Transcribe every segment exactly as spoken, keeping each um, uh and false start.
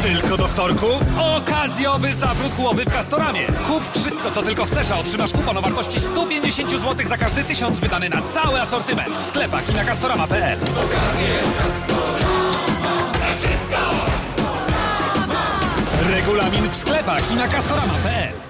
Tylko do wtorku okazjowy zawrót głowy w Castoramie. Kup wszystko, co tylko chcesz, a otrzymasz kupon o wartości sto pięćdziesiąt złotych za każdy tysiąc wydany na cały asortyment w sklepach i na castorama kropka p l. Okazje Castorama, na wszystko. Regulamin w sklepach i na castorama kropka p l.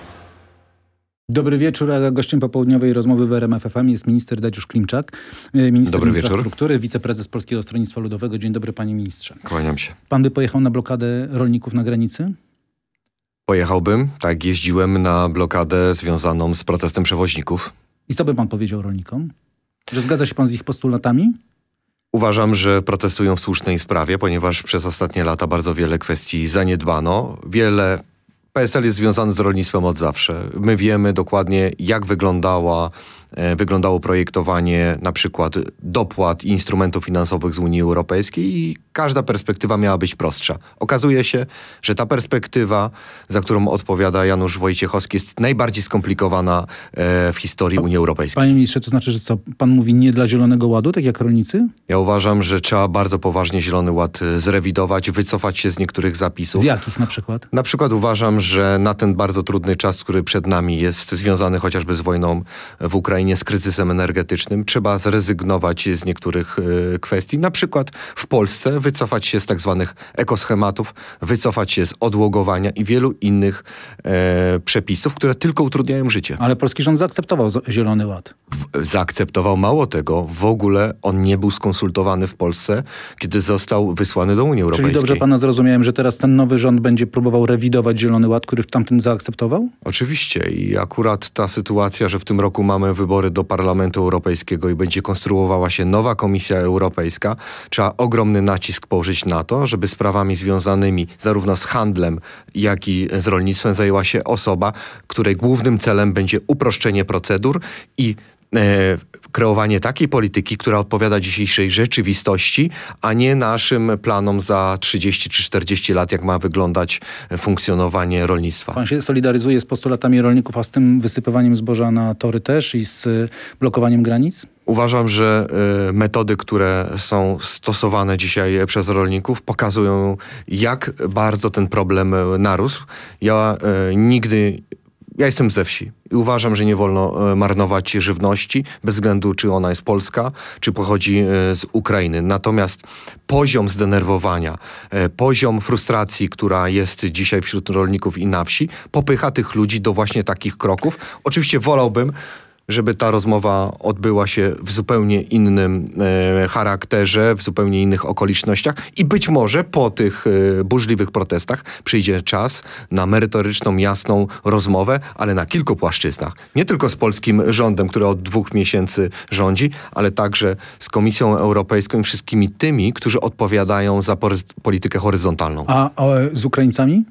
Dobry wieczór, a gościem popołudniowej rozmowy w R M F F M jest minister Dariusz Klimczak, minister Dobry infrastruktury, wieczór. wiceprezes Polskiego Stronnictwa Ludowego. Dzień dobry, panie ministrze. Kłaniam się. Pan by pojechał na blokadę rolników na granicy? Pojechałbym, tak, jeździłem na blokadę związaną z protestem przewoźników. I co by pan powiedział rolnikom? Że zgadza się pan z ich postulatami? Uważam, że protestują w słusznej sprawie, ponieważ przez ostatnie lata bardzo wiele kwestii zaniedbano. Wiele P S L jest związany z rolnictwem od zawsze. My wiemy dokładnie, jak wyglądała, e, wyglądało projektowanie na przykład dopłat i instrumentów finansowych z Unii Europejskiej i każda perspektywa miała być prostsza. Okazuje się, że ta perspektywa, za którą odpowiada Janusz Wojciechowski, jest najbardziej skomplikowana e, w historii Unii Europejskiej. Panie ministrze, to znaczy, że co? Pan mówi nie dla Zielonego Ładu, tak jak rolnicy? Ja uważam, że trzeba bardzo poważnie Zielony Ład zrewidować, wycofać się z niektórych zapisów. Z jakich na przykład? Na przykład uważam, że na ten bardzo trudny czas, który przed nami jest związany chociażby z wojną w Ukrainie, z kryzysem energetycznym, trzeba zrezygnować z niektórych y, kwestii. Na przykład w Polsce wycofać się z tak zwanych ekoschematów, wycofać się z odłogowania i wielu innych e, przepisów, które tylko utrudniają życie. Ale polski rząd zaakceptował z- Zielony Ład. W, zaakceptował mało tego. W ogóle on nie był skonsultowany w Polsce, kiedy został wysłany do Unii Europejskiej. Czyli dobrze pana zrozumiałem, że teraz ten nowy rząd będzie próbował rewidować Zielony Ład, który tamten zaakceptował? Oczywiście i akurat ta sytuacja, że w tym roku mamy wybory do Parlamentu Europejskiego i będzie konstruowała się nowa Komisja Europejska, trzeba ogromny nacisk położyć na to, żeby sprawami związanymi zarówno z handlem, jak i z rolnictwem zajęła się osoba, której głównym celem będzie uproszczenie procedur i e, kreowanie takiej polityki, która odpowiada dzisiejszej rzeczywistości, a nie naszym planom za trzydzieści czy czterdzieści lat, jak ma wyglądać funkcjonowanie rolnictwa. Pan się solidaryzuje z postulatami rolników, a z tym wysypywaniem zboża na tory też i z y, blokowaniem granic? Uważam, że y, metody, które są stosowane dzisiaj przez rolników, pokazują, jak bardzo ten problem y, narósł. Ja y, nigdy... Ja jestem ze wsi i uważam, że nie wolno e, marnować żywności, bez względu czy ona jest polska, czy pochodzi e, z Ukrainy. Natomiast poziom zdenerwowania, e, poziom frustracji, która jest dzisiaj wśród rolników i na wsi, popycha tych ludzi do właśnie takich kroków. Oczywiście wolałbym, żeby ta rozmowa odbyła się w zupełnie innym e, charakterze, w zupełnie innych okolicznościach i być może po tych e, burzliwych protestach przyjdzie czas na merytoryczną, jasną rozmowę, ale na kilku płaszczyznach. Nie tylko z polskim rządem, który od dwóch miesięcy rządzi, ale także z Komisją Europejską i wszystkimi tymi, którzy odpowiadają za pory- politykę horyzontalną. A, a z Ukraińcami?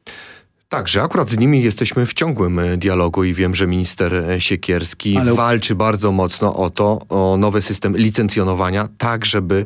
Także akurat z nimi jesteśmy w ciągłym e, dialogu i wiem, że minister e, Siekierski Ale- walczy bardzo mocno o to, o nowy system licencjonowania, tak żeby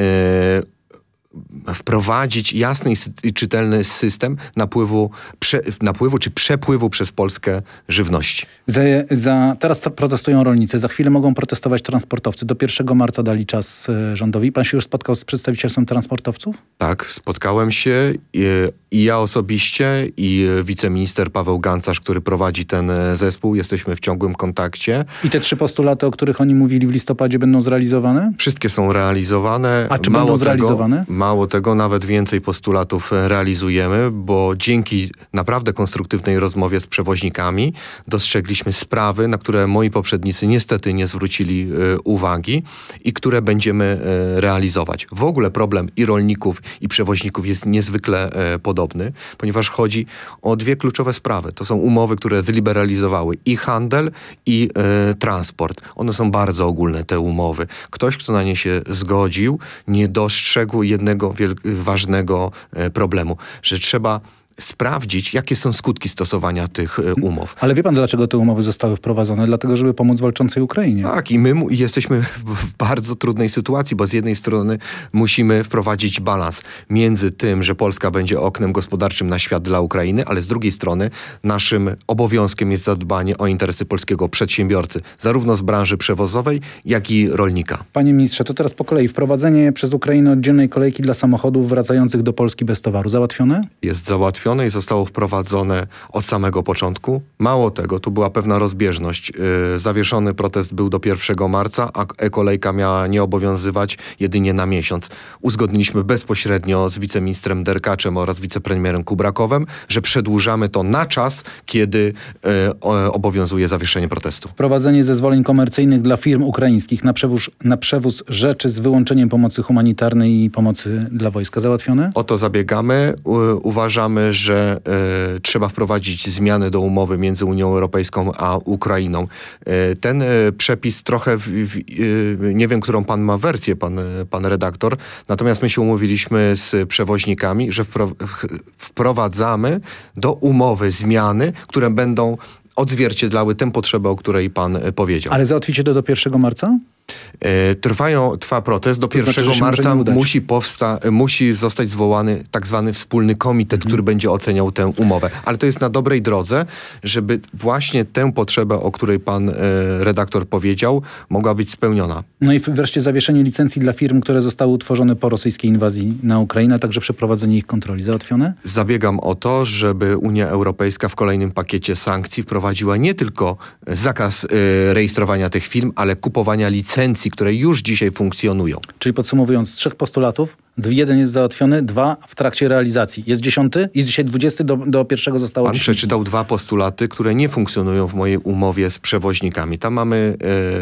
e, wprowadzić jasny i sy- i czytelny system napływu, prze, napływu czy przepływu przez Polskę żywności. Za, za, teraz ta- protestują rolnicy, za chwilę mogą protestować transportowcy. Do pierwszego marca dali czas y, rządowi. Pan się już spotkał z przedstawicielstwem transportowców? Tak, spotkałem się i, i ja osobiście, i wiceminister Paweł Gancarz, który prowadzi ten e, zespół. Jesteśmy w ciągłym kontakcie. I te trzy postulaty, o których oni mówili w listopadzie, będą zrealizowane? Wszystkie są realizowane. A czy będą zrealizowane? Tego, mało tego, nawet więcej postulatów realizujemy, bo dzięki naprawdę konstruktywnej rozmowie z przewoźnikami dostrzegliśmy sprawy, na które moi poprzednicy niestety nie zwrócili y, uwagi i które będziemy y, realizować. W ogóle problem i rolników, i przewoźników jest niezwykle y, podobny, ponieważ chodzi o dwie kluczowe sprawy. To są umowy, które zliberalizowały i handel, i y, transport. One są bardzo ogólne, te umowy. Ktoś, kto na nie się zgodził, nie dostrzegł jednego wiel- ważnego e, problemu, że trzeba sprawdzić, jakie są skutki stosowania tych e, umów. Ale wie pan, dlaczego te umowy zostały wprowadzone? Dlatego, żeby pomóc walczącej Ukrainie. Tak, i my mu- jesteśmy w bardzo trudnej sytuacji, bo z jednej strony musimy wprowadzić balans między tym, że Polska będzie oknem gospodarczym na świat dla Ukrainy, ale z drugiej strony naszym obowiązkiem jest zadbanie o interesy polskiego przedsiębiorcy, zarówno z branży przewozowej, jak i rolnika. Panie ministrze, to teraz po kolei. Wprowadzenie przez Ukrainę oddzielnej kolejki dla samochodów wracających do Polski bez towaru. Załatwione? Jest załatwione i zostało wprowadzone od samego początku. Mało tego, tu była pewna rozbieżność. Yy, zawieszony protest był do pierwszego marca, a e-kolejka miała nie obowiązywać jedynie na miesiąc. Uzgodniliśmy bezpośrednio z wiceministrem Derkaczem oraz wicepremierem Kubrakowem, że przedłużamy to na czas, kiedy yy, o, obowiązuje zawieszenie protestu. Wprowadzenie zezwoleń komercyjnych dla firm ukraińskich na przewóz, na przewóz rzeczy z wyłączeniem pomocy humanitarnej i pomocy dla wojska. Załatwione? O to zabiegamy. U, uważamy, że e, trzeba wprowadzić zmiany do umowy między Unią Europejską a Ukrainą. E, ten e, przepis trochę, w, w, e, nie wiem, którą pan ma wersję, pan, pan redaktor, natomiast my się umówiliśmy z przewoźnikami, że wpro, wprowadzamy do umowy zmiany, które będą odzwierciedlały tę potrzebę, o której pan powiedział. Ale załatwicie to do pierwszego marca? E, Trwają, trwa protest. Do To znaczy, pierwszego że się może marca nie udać. musi, powsta- musi zostać zwołany tak zwany wspólny komitet, Mhm. który będzie oceniał tę umowę. Ale to jest na dobrej drodze, żeby właśnie tę potrzebę, o której pan e, redaktor powiedział, mogła być spełniona. No i wreszcie zawieszenie licencji dla firm, które zostały utworzone po rosyjskiej inwazji na Ukrainę, a także przeprowadzenie ich kontroli. Załatwione? Zabiegam o to, żeby Unia Europejska w kolejnym pakiecie sankcji wprowadziła nie tylko zakaz e, rejestrowania tych firm, ale kupowania licencji, które już dzisiaj funkcjonują. Czyli podsumowując, z trzech postulatów, jeden jest załatwiony, dwa w trakcie realizacji. Jest dziesiąty i dzisiaj dwudziesty, do, do pierwszego zostało Pan dziesięć. przeczytał dwa postulaty, które nie funkcjonują w mojej umowie z przewoźnikami. Tam mamy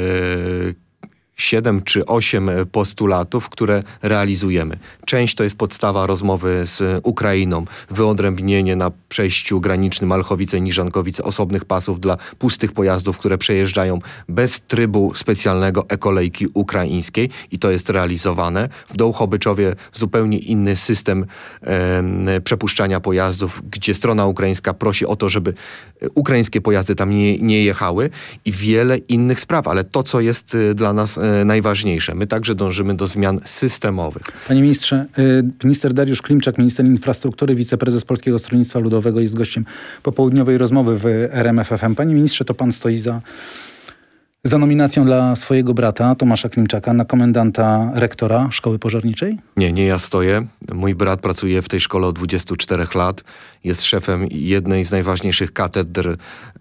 e, siedem czy osiem postulatów, które realizujemy. Część to jest podstawa rozmowy z Ukrainą, wyodrębnienie na przejściu granicznym Malchowice-Niżankowice osobnych pasów dla pustych pojazdów, które przejeżdżają bez trybu specjalnego e-kolejki ukraińskiej i to jest realizowane. W Dołchobyczowie zupełnie inny system e, przepuszczania pojazdów, gdzie strona ukraińska prosi o to, żeby ukraińskie pojazdy tam nie, nie jechały i wiele innych spraw, ale to, co jest e, dla nas e, najważniejsze. My także dążymy do zmian systemowych. Panie ministrze, y, minister Dariusz Klimczak, minister infrastruktury, wiceprezes Polskiego Stronnictwa Ludowego jest gościem popołudniowej rozmowy w R M F F M. Panie ministrze, to pan stoi za, za nominacją dla swojego brata Tomasza Klimczaka na komendanta rektora Szkoły Pożarniczej? Nie, nie ja stoję. Mój brat pracuje w tej szkole od dwudziestu czterech lat. Jest szefem jednej z najważniejszych katedr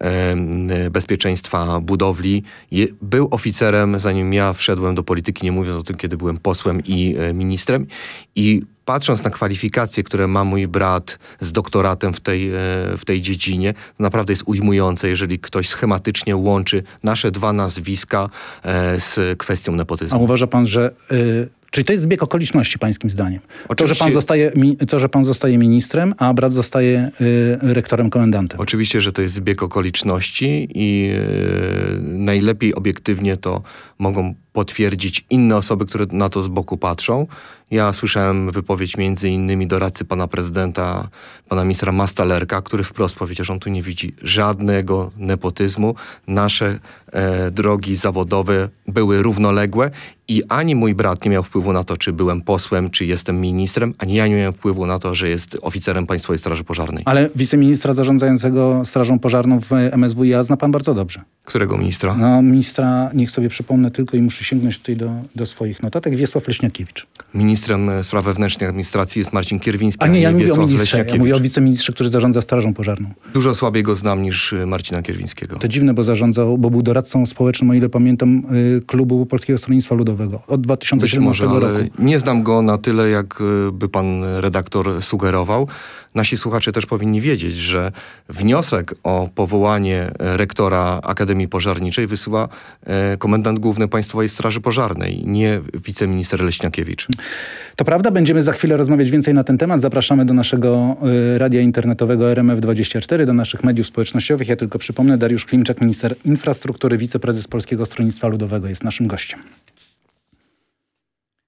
e, bezpieczeństwa budowli. Je, był oficerem, zanim ja wszedłem do polityki, nie mówiąc o tym, kiedy byłem posłem i e, ministrem. I patrząc na kwalifikacje, które ma mój brat z doktoratem w tej, w tej dziedzinie, naprawdę jest ujmujące, jeżeli ktoś schematycznie łączy nasze dwa nazwiska z kwestią A nepotyzmu. uważa pan, że... Y, czyli to jest zbieg okoliczności pańskim zdaniem? To, że pan Oczywiście- zostaje, mi- to, że pan zostaje ministrem, a brat zostaje y, rektorem, komendantem. Oczywiście, że to jest zbieg okoliczności i e, najlepiej obiektywnie to mogą potwierdzić inne osoby, które na to z boku patrzą. Ja słyszałem wypowiedź między innymi doradcy pana prezydenta, pana ministra Mastalerka, który wprost powiedział, że on tu nie widzi żadnego nepotyzmu. Nasze e, drogi zawodowe były równoległe i ani mój brat nie miał wpływu na to, czy byłem posłem, czy jestem ministrem, ani ja nie miałem wpływu na to, że jest oficerem Państwowej Straży Pożarnej. Ale wiceministra zarządzającego Strażą Pożarną w M S W i A zna pan bardzo dobrze. Którego ministra? No, ministra, niech sobie przypomnę tylko i muszę sięgnąć tutaj do, do swoich notatek, Wiesław Leśniakiewicz. Ministrem spraw wewnętrznych administracji jest Marcin Kierwiński, A nie, ja mówię o Wiesław ministrze, ja Leśniakiewicz. mówię o wiceministrze, który zarządza Strażą Pożarną. Dużo słabiej go znam niż y, Marcina Kierwińskiego. To dziwne, bo zarządzał, bo był doradcą społecznym, o ile pamiętam, y, klubu Polskiego Stronnictwa Ludowego od dwa tysiące Być może, siedemnastego ale roku. nie znam go na tyle, jak y, by pan redaktor sugerował. Nasi słuchacze też powinni wiedzieć, że wniosek o powołanie rektora Akademii Pożarniczej wysyła e, komendant główny Państwowej Straży Pożarnej, nie wiceminister Leśniakiewicz. To prawda, będziemy za chwilę rozmawiać więcej na ten temat. Zapraszamy do naszego y, radia internetowego R M F dwadzieścia cztery, do naszych mediów społecznościowych. Ja tylko przypomnę, Dariusz Klimczak, minister infrastruktury, wiceprezes Polskiego Stronnictwa Ludowego jest naszym gościem.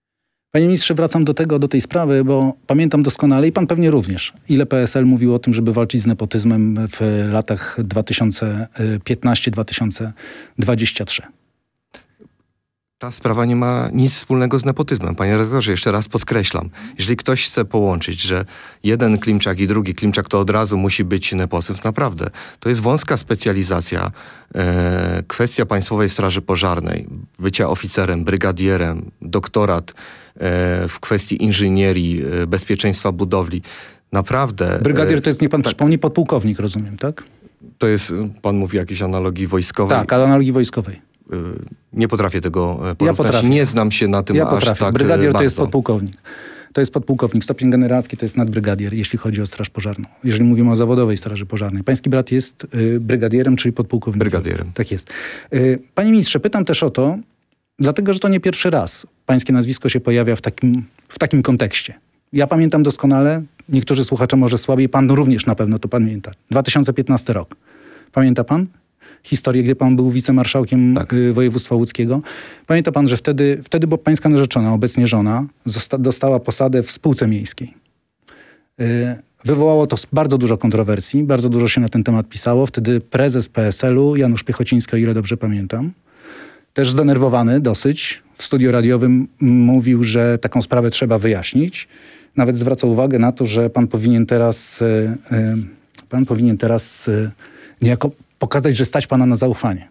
Panie ministrze, wracam do tego, do tej sprawy, bo pamiętam doskonale i pan pewnie również, ile P S L mówił o tym, żeby walczyć z nepotyzmem w latach dwa tysiące piętnasty do dwa tysiące dwudziestego trzeciego. Ta sprawa nie ma nic wspólnego z nepotyzmem. Panie redaktorze, jeszcze raz podkreślam. Jeżeli ktoś chce połączyć, że jeden Klimczak i drugi Klimczak to od razu musi być nepotyzm, naprawdę. To jest wąska specjalizacja. E, kwestia Państwowej Straży Pożarnej, bycia oficerem, brygadierem, doktorat e, w kwestii inżynierii, e, bezpieczeństwa budowli. Naprawdę... Brygadier to jest, nie pan tak, przypomni, podpułkownik, rozumiem, tak? To jest, pan mówi o jakiejś analogii wojskowej. Tak, analogii wojskowej. Nie potrafię tego porównać. Ja potrafię. Nie znam się na tym ja aż potrafię. tak Brygadier bardzo. to jest podpułkownik. To jest podpułkownik. Stopień generalski to jest nadbrygadier, jeśli chodzi o Straż Pożarną. Jeżeli mówimy o zawodowej Straży Pożarnej. Pański brat jest y, brygadierem, czyli podpułkownikiem. Brygadierem. Tak jest. Y, panie ministrze, pytam też o to, dlatego, że to nie pierwszy raz pańskie nazwisko się pojawia w takim, w takim kontekście. Ja pamiętam doskonale, niektórzy słuchacze może słabiej, pan również na pewno to pamięta. dwa tysiące piętnasty rok. Pamięta pan historię, gdy pan był wicemarszałkiem tak. województwa łódzkiego? Pamięta pan, że wtedy, wtedy bo pańska narzeczona, obecnie żona, zosta- dostała posadę w spółce miejskiej. Wywołało to bardzo dużo kontrowersji, bardzo dużo się na ten temat pisało. Wtedy prezes P S L u, Janusz Piechociński, o ile dobrze pamiętam, też zdenerwowany dosyć, w studiu radiowym mówił, że taką sprawę trzeba wyjaśnić. Nawet zwracał uwagę na to, że pan powinien teraz, pan powinien teraz niejako pokazać, że stać pana na zaufanie.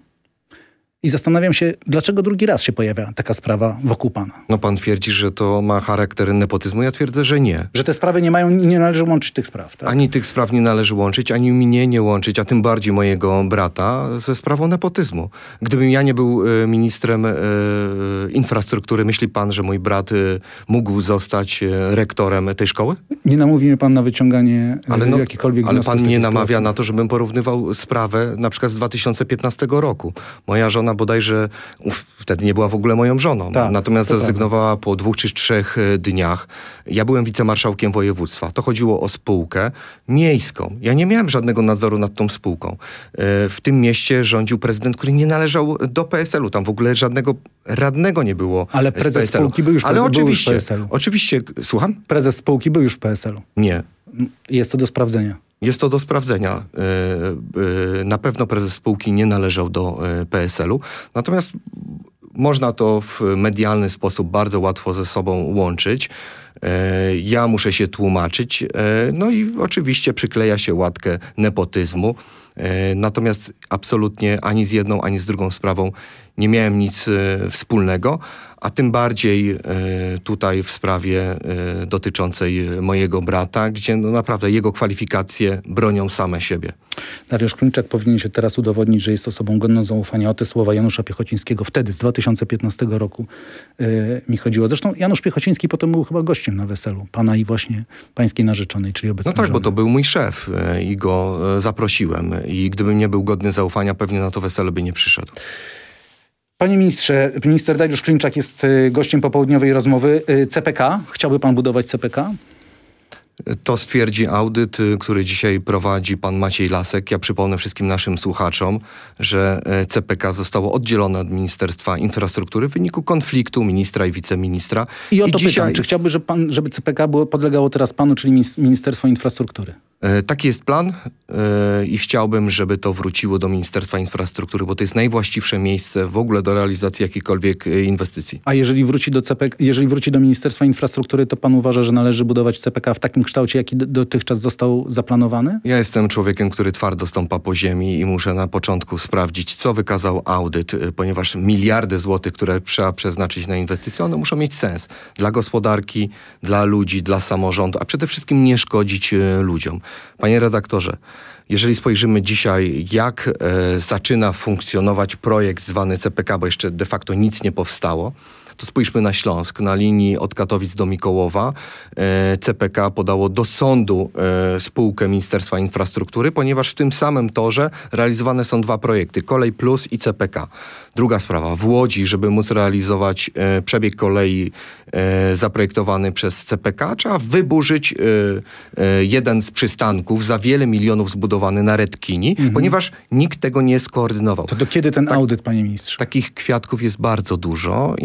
I zastanawiam się, dlaczego drugi raz się pojawia taka sprawa wokół pana. No pan twierdzi, że to ma charakter nepotyzmu. Ja twierdzę, że nie. Że te sprawy nie mają, nie należy łączyć tych spraw, tak? Ani tych spraw nie należy łączyć, ani mnie nie łączyć, a tym bardziej mojego brata ze sprawą nepotyzmu. Gdybym ja nie był e, ministrem e, infrastruktury, myśli pan, że mój brat e, mógł zostać e, rektorem tej szkoły? Nie namówi mnie pan na wyciąganie ale no, no, jakichkolwiek Ale wniosków pan z nie takiej namawia sytuacji. na to, żebym porównywał sprawę na przykład z dwa tysiące piętnastego roku. Moja żona bodajże uf, wtedy nie była w ogóle moją żoną. Tak, Natomiast to zrezygnowała po dwóch czy trzech e, dniach. Ja byłem wicemarszałkiem województwa. To chodziło o spółkę miejską. Ja nie miałem żadnego nadzoru nad tą spółką. E, w tym mieście rządził prezydent, który nie należał do P S L u. Tam w ogóle żadnego radnego nie było. Ale z prezes P S L u. spółki był już, Ale był oczywiście, już w P S L u. Oczywiście, słucham? Prezes spółki był już w P S L u. Nie. Jest to do sprawdzenia. Jest to do sprawdzenia. E, e, na pewno prezes spółki nie należał do e, P S L u. Natomiast można to w medialny sposób bardzo łatwo ze sobą łączyć. E, ja muszę się tłumaczyć. E, no i oczywiście przykleja się łatkę nepotyzmu. E, natomiast absolutnie ani z jedną, ani z drugą sprawą nie miałem nic e, wspólnego, a tym bardziej e, tutaj w sprawie e, dotyczącej mojego brata, gdzie no naprawdę jego kwalifikacje bronią same siebie. Dariusz Klimczak powinien się teraz udowodnić, że jest osobą godną zaufania. O te słowa Janusza Piechocińskiego wtedy, z dwa tysiące piętnastego roku yy, mi chodziło. Zresztą Janusz Piechociński potem był chyba gościem na weselu pana i właśnie pańskiej narzeczonej, czyli obecnej No tak, żony. bo to był mój szef e, i go e, zaprosiłem. I gdybym nie był godny zaufania, pewnie na to wesele by nie przyszedł. Panie ministrze, minister Dariusz Klimczak jest y, gościem popołudniowej rozmowy. Y, C P K. Chciałby pan budować C P K? To stwierdzi audyt, y, który dzisiaj prowadzi pan Maciej Lasek. Ja przypomnę wszystkim naszym słuchaczom, że e, C P K zostało oddzielone od Ministerstwa Infrastruktury w wyniku konfliktu ministra i wiceministra. I o to dzisiaj... pytam, czy chciałby, żeby, pan, żeby C P K było, podlegało teraz panu, czyli Ministerstwo Infrastruktury? E, Taki jest plan e, i chciałbym, żeby to wróciło do Ministerstwa Infrastruktury, bo to jest najwłaściwsze miejsce w ogóle do realizacji jakiejkolwiek e, inwestycji. A jeżeli wróci do C P K, jeżeli wróci do Ministerstwa Infrastruktury, to pan uważa, że należy budować C P K w takim kształcie, jaki dotychczas został zaplanowany? Ja jestem człowiekiem, który twardo stąpa po ziemi i muszę na początku sprawdzić, co wykazał audyt, e, ponieważ miliardy złotych, które trzeba przeznaczyć na inwestycje, one muszą mieć sens dla gospodarki, dla ludzi, dla samorządu, a przede wszystkim nie szkodzić e, ludziom. Panie redaktorze, jeżeli spojrzymy dzisiaj, jak e, zaczyna funkcjonować projekt zwany C P K, bo jeszcze de facto nic nie powstało, to spójrzmy na Śląsk. Na linii od Katowic do Mikołowa e, C P K podało do sądu e, spółkę Ministerstwa Infrastruktury, ponieważ w tym samym torze realizowane są dwa projekty, Kolej Plus i C P K. Druga sprawa, w Łodzi, żeby móc realizować e, przebieg kolei e, zaprojektowany przez C P K, trzeba wyburzyć e, e, jeden z przystanków, za wiele milionów zbudowany na Redkini, mhm. ponieważ nikt tego nie skoordynował. To do kiedy ten tak, audyt, panie ministrze? Takich kwiatków jest bardzo dużo i mówię to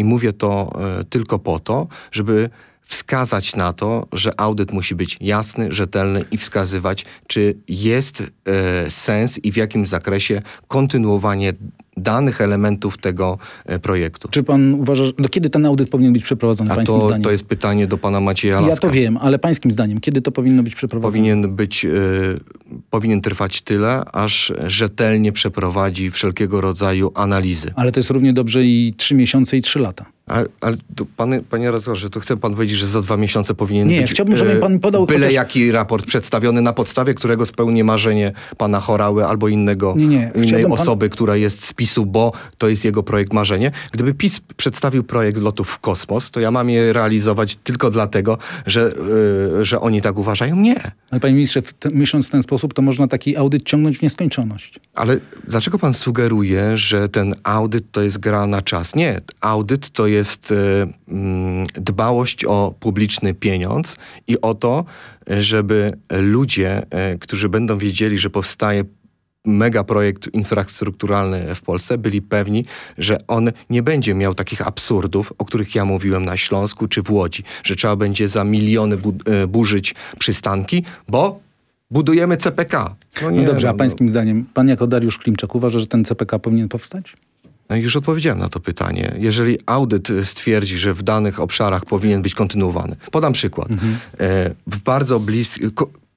to e, tylko po to, żeby wskazać na to, że audyt musi być jasny, rzetelny i wskazywać, czy jest e, sens i w jakim zakresie kontynuowanie danych elementów tego e, projektu. Czy pan uważa, że do kiedy ten audyt powinien być przeprowadzony, A pańskim to, zdaniem? to jest pytanie do pana Macieja Laska. Ja to wiem, ale pańskim zdaniem, kiedy to powinno być przeprowadzone? Powinien być, e, powinien trwać tyle, aż rzetelnie przeprowadzi wszelkiego rodzaju analizy. Ale to jest równie dobrze i trzy miesiące i trzy lata. Ale, ale to panie, panie redaktorze, to chce pan powiedzieć, że za dwa miesiące powinien Nie, być chciałbym, żeby pan podał byle chociaż- jaki raport przedstawiony, na podstawie którego spełni marzenie pana Horały albo innego, Nie, nie, innej chciałbym pan- osoby, która jest z PiSu, bo to jest jego projekt marzenie. Gdyby PiS przedstawił projekt lotów w kosmos, to ja mam je realizować tylko dlatego, że, yy, że oni tak uważają? Nie. Ale panie ministrze, w te, myśląc w ten sposób, to można taki audyt ciągnąć w nieskończoność. Ale dlaczego pan sugeruje, że ten audyt to jest gra na czas? Nie, audyt to jest y, mm, dbałość o publiczny pieniądz i o to, żeby ludzie, y, którzy będą wiedzieli, że powstaje megaprojekt infrastrukturalny w Polsce, byli pewni, że on nie będzie miał takich absurdów, o których ja mówiłem na Śląsku czy w Łodzi, że trzeba będzie za miliony bu- y, burzyć przystanki, bo budujemy C P K. No, nie, dobrze, a no, pańskim zdaniem, pan jako Dariusz Klimczak uważa, że ten C P K powinien powstać? No już odpowiedziałem na to pytanie. Jeżeli audyt stwierdzi, że w danych obszarach powinien być kontynuowany. Podam przykład. Mhm. E, w bardzo bliskim...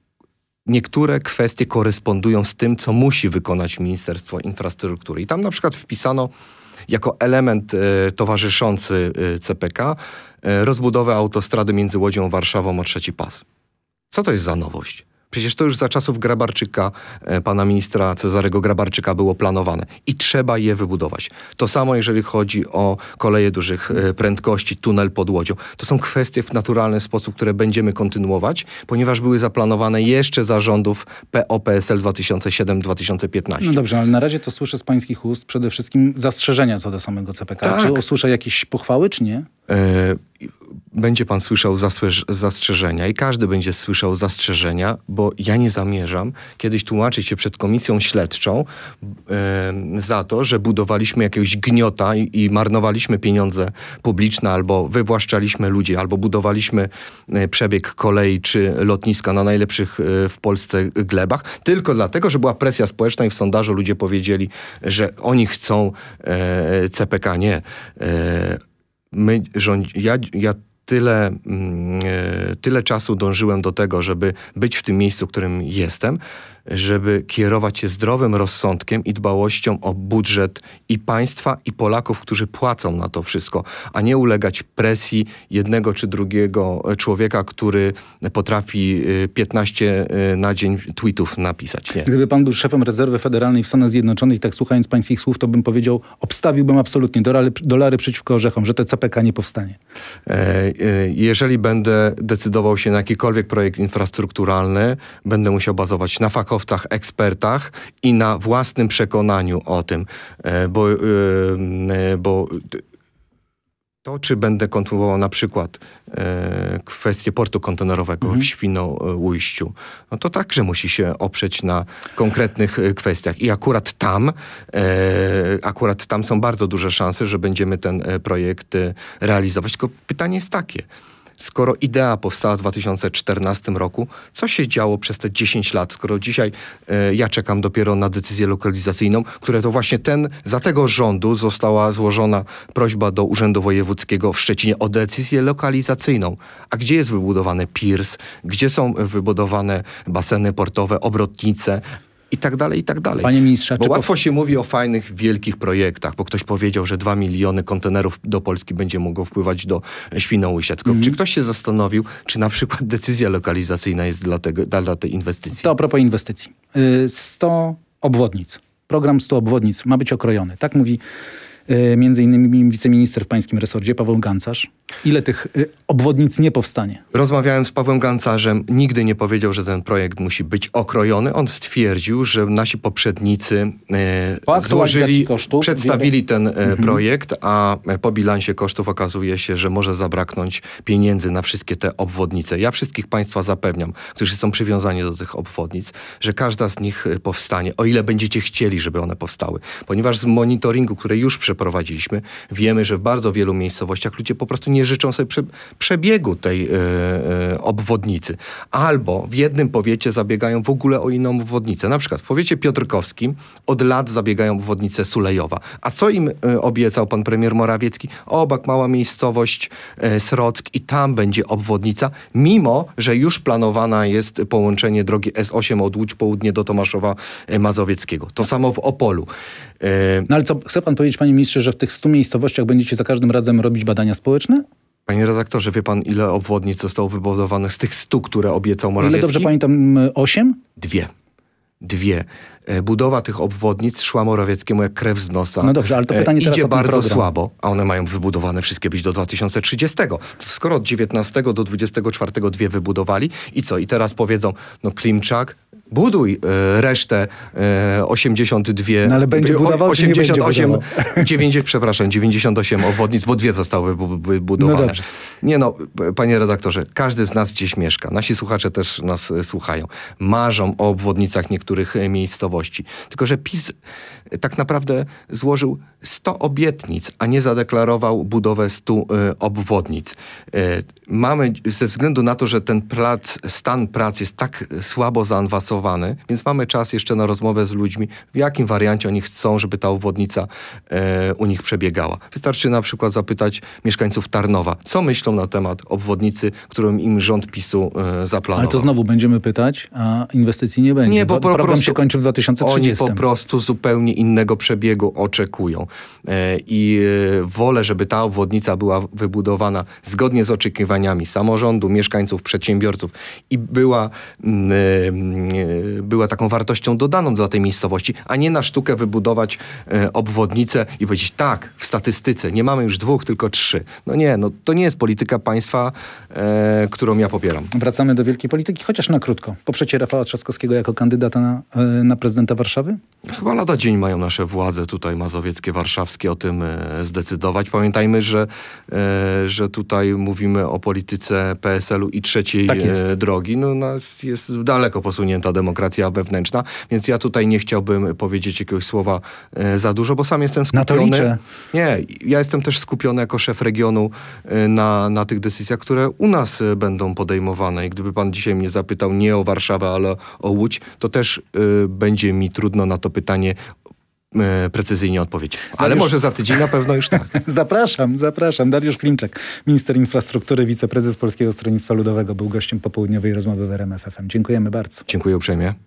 Niektóre kwestie korespondują z tym, co musi wykonać Ministerstwo Infrastruktury. I tam na przykład wpisano jako element e, towarzyszący e, C P K e, rozbudowę autostrady między Łodzią a Warszawą o trzeci pas. Co to jest za nowość? Przecież to już za czasów Grabarczyka, e, pana ministra Cezarego Grabarczyka było planowane i trzeba je wybudować. To samo jeżeli chodzi o koleje dużych e, prędkości, tunel pod Łodzią. To są kwestie w naturalny sposób, które będziemy kontynuować, ponieważ były zaplanowane jeszcze za rządów P O P S L dwa tysiące siedem do dwa tysiące piętnaście. No dobrze, ale na razie to słyszę z pańskich ust przede wszystkim zastrzeżenia co do samego C P K. Tak. Czy usłyszę jakieś pochwały, czy nie? E, będzie pan słyszał zasłe- zastrzeżenia i każdy będzie słyszał zastrzeżenia, bo ja nie zamierzam kiedyś tłumaczyć się przed komisją śledczą e, za to, że budowaliśmy jakiegoś gniota i, i marnowaliśmy pieniądze publiczne, albo wywłaszczaliśmy ludzi, albo budowaliśmy e, przebieg kolei czy lotniska na najlepszych e, w Polsce glebach, tylko dlatego, że była presja społeczna i w sondażu ludzie powiedzieli, że oni chcą e, C P K. Nie. E, My, rządzi, ja, ja tyle, mm, e, tyle czasu dążyłem do tego, żeby być w tym miejscu, w którym jestem, żeby kierować się zdrowym rozsądkiem i dbałością o budżet i państwa, i Polaków, którzy płacą na to wszystko, a nie ulegać presji jednego czy drugiego człowieka, który potrafi piętnaście na dzień tweetów napisać. Nie. Gdyby pan był szefem rezerwy federalnej w Stanach Zjednoczonych, tak słuchając pańskich słów, to bym powiedział, obstawiłbym absolutnie dolary, dolary przeciwko orzechom, że te C P K nie powstanie. E, e, jeżeli będę decydował się na jakikolwiek projekt infrastrukturalny, będę musiał bazować na fakach, ekspertach i na własnym przekonaniu o tym, bo, bo to, czy będę kontynuował na przykład kwestię portu kontenerowego mhm. w Świnoujściu, no to także musi się oprzeć na konkretnych kwestiach. I akurat tam, akurat tam są bardzo duże szanse, że będziemy ten projekt realizować. Tylko pytanie jest takie. Skoro idea powstała w dwa tysiące czternastym roku, co się działo przez te dziesięć lat, skoro dzisiaj e, ja czekam dopiero na decyzję lokalizacyjną, które to właśnie ten, za tego rządu została złożona prośba do Urzędu Wojewódzkiego w Szczecinie o decyzję lokalizacyjną. A gdzie jest wybudowany piers, gdzie są wybudowane baseny portowe, obrotnice, i tak dalej, i tak dalej. Panie ministrze, bo czy łatwo pow... się mówi o fajnych, wielkich projektach, bo ktoś powiedział, że dwa miliony kontenerów do Polski będzie mogło wpływać do Świnoujścia. Tylko mm. czy ktoś się zastanowił, czy na przykład decyzja lokalizacyjna jest dla, tego, dla tej inwestycji? To a propos inwestycji. sto obwodnic. Program stu obwodnic ma być okrojony. Tak mówi y, między innymi wiceminister w pańskim resorcie, Paweł Gancarz. Ile tych y, obwodnic nie powstanie? Rozmawiałem z Pawłem Gancarzem, nigdy nie powiedział, że ten projekt musi być okrojony. On stwierdził, że nasi poprzednicy e, złożyli, kosztów, przedstawili ten e, mhm. projekt, a po bilansie kosztów okazuje się, że może zabraknąć pieniędzy na wszystkie te obwodnice. Ja wszystkich Państwa zapewniam, którzy są przywiązani do tych obwodnic, że każda z nich powstanie, o ile będziecie chcieli, żeby one powstały. Ponieważ z monitoringu, który już przeprowadziliśmy, wiemy, że w bardzo wielu miejscowościach ludzie po prostu nie życzą sobie prze, przebiegu tej e, e, obwodnicy. Albo w jednym powiecie zabiegają w ogóle o inną obwodnicę. Na przykład w powiecie piotrkowskim od lat zabiegają o obwodnicę Sulejowa. A co im e, obiecał pan premier Morawiecki? Obak, mała miejscowość e, Srock i tam będzie obwodnica, mimo że już planowana jest połączenie drogi S osiem od Łódź Południe do Tomaszowa e, Mazowieckiego. To samo w Opolu. E, no ale co, chce pan powiedzieć, panie ministrze, że w tych stu miejscowościach będziecie za każdym razem robić badania społeczne? Panie redaktorze, wie pan, ile obwodnic zostało wybudowanych z tych stu, które obiecał Morawiecki? Ile dobrze pamiętam, osiem? Dwie. Dwie. Budowa tych obwodnic szła Morawieckiemu jak krew z nosa. No dobrze, ale to pytanie teraz idzie o ten bardzo program. słabo, a one mają wybudowane wszystkie być do dwa tysiące trzydziestego. To skoro od dziewiętnastego do dwudziestego czwartego dwie wybudowali i co? I teraz powiedzą, no Klimczak, buduj e, resztę e, osiemdziesiąt dwa... No ale będzie budował, osiemdziesiąt osiem, czy nie będzie dziewięćdziesiąt, przepraszam, dziewięćdziesiąt osiem obwodnic, bo dwie zostały wybudowane. No dobrze. Nie no, panie redaktorze, każdy z nas gdzieś mieszka. Nasi słuchacze też nas e, słuchają. Marzą o obwodnicach niektórych e, miejscowości. Tylko że PiS tak naprawdę złożył sto obietnic, a nie zadeklarował budowę stu e, obwodnic. E, mamy, ze względu na to, że ten prac, stan prac jest tak słabo zaawansowany, więc mamy czas jeszcze na rozmowę z ludźmi, w jakim wariancie oni chcą, żeby ta obwodnica e, u nich przebiegała. Wystarczy na przykład zapytać mieszkańców Tarnowa, co myślą na temat obwodnicy, którą im rząd PiSu e, zaplanował. Ale to znowu będziemy pytać, a inwestycji nie będzie. Nie, bo po program prostu się kończy w dwa tysiące trzydziestym. Oni po prostu zupełnie innego przebiegu oczekują. E, I e, wolę, żeby ta obwodnica była wybudowana zgodnie z oczekiwaniami samorządu, mieszkańców, przedsiębiorców i była, mm, e, była taką wartością dodaną dla tej miejscowości, a nie na sztukę wybudować e, obwodnicę i powiedzieć tak, w statystyce nie mamy już dwóch, tylko trzy. No nie, no to nie jest polityka państwa, e, którą ja popieram. Wracamy do wielkiej polityki, chociaż na krótko. Poprzecie Rafała Trzaskowskiego jako kandydata na, na prezydenta Warszawy? Chyba lada dzień mają nasze władze tutaj mazowieckie, warszawskie o tym e, zdecydować. Pamiętajmy, że, e, że tutaj mówimy o polityce P S L u i trzeciej Tak jest. e, drogi. No, nas jest daleko posunięta demokracja wewnętrzna, więc ja tutaj nie chciałbym powiedzieć jakiegoś słowa e, za dużo, bo sam jestem skupiony. Na to liczę. Nie, ja jestem też skupiony jako szef regionu e, na, na tych decyzjach, które u nas e, będą podejmowane. I gdyby pan dzisiaj mnie zapytał nie o Warszawę, ale o Łódź, to też e, będzie mi trudno na to pytanie e, precyzyjnie odpowiedzieć. Ale Dariusz... może za tydzień na pewno już tak. Zapraszam, zapraszam. Dariusz Klimczak, minister infrastruktury, wiceprezes Polskiego Stronnictwa Ludowego, był gościem popołudniowej rozmowy w R M F F M. Dziękujemy bardzo. Dziękuję uprzejmie.